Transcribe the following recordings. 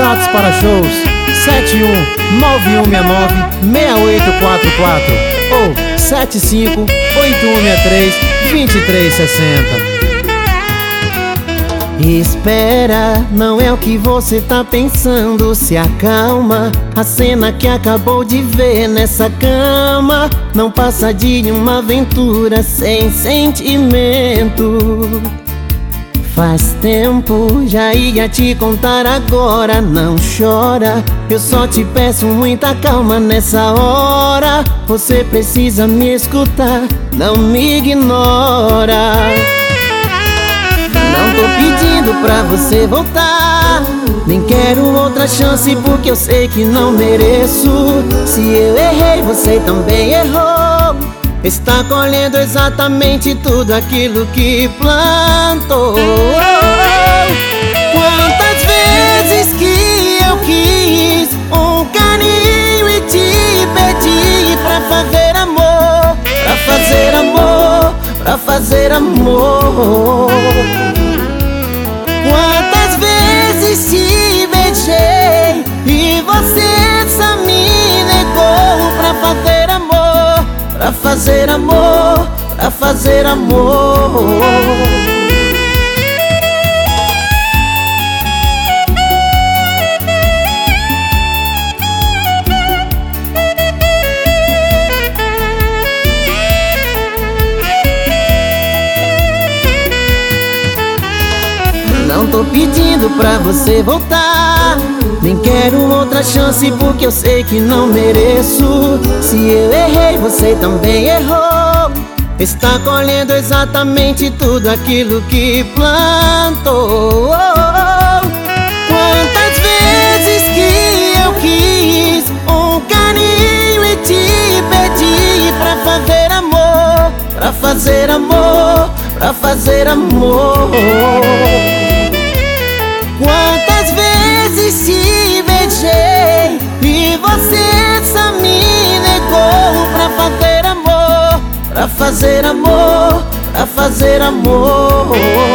Whats para shows 7191696844 ou 7581632360. Espera, não é o que você tá pensando. Se acalma, a cena que acabou de ver nessa cama não passa de uma aventura sem sentimento. Faz tempo, já ia te contar agora. Não chora, eu só te peço muita calma nessa hora. Você precisa me escutar, não me ignora. Não tô pedindo pra você voltar, nem quero outra chance porque eu sei que não mereço. Se eu errei, você também errou. Está colhendo exatamente tudo aquilo que plantou. Quantas vezes que eu quis um carinho e te pedi pra fazer amor, pra fazer amor, pra fazer amor. Quantas vezes te beijei e você só me negou pra fazer amor, pra fazer amor, pra fazer amor. Não tô pedindo pra você voltar, nem quero outra chance porque eu sei que não mereço. Se eu errei, você também errou. Está colhendo exatamente tudo aquilo que plantou. Quantas vezes que eu quis um carinho e te pedi pra fazer amor, pra fazer amor, pra fazer amor. Quantas vezes te beijei e você só me negou pra fazer amor, pra fazer amor, pra fazer amor.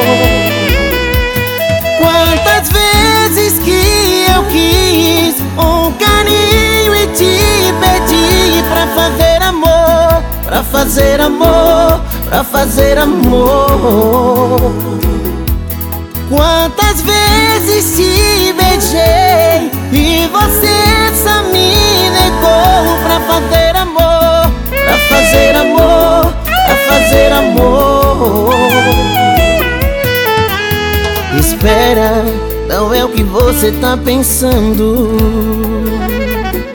Quantas vezes que eu quis um carinho e te pedi pra fazer amor, pra fazer amor, pra fazer amor. Quantas vezes te beijei e você só me negou pra fazer amor, pra fazer amor, pra fazer amor. Espera, não é o que você tá pensando.